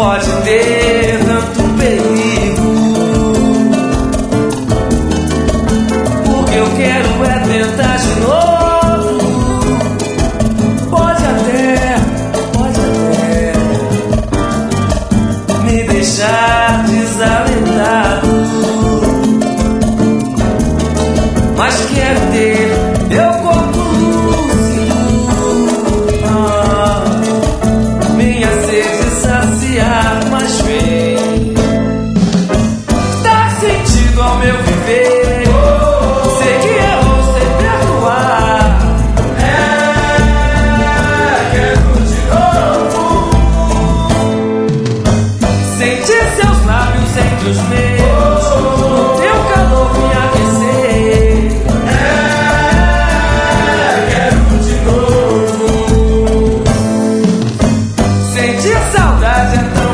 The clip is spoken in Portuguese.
pode ter tanto perigo. O que eu quero é tentar de novo. Pode até me deixar desalentado, mas quero ter meu corpo lúcido, minha sede saciar mais bem, dar sentido ao meu viver. Sei que eu vou ser perdoar. Quero de novo sentir seus lábios entre os meus, no teu calor me aquecer. Quero de novo sentir saudade é tão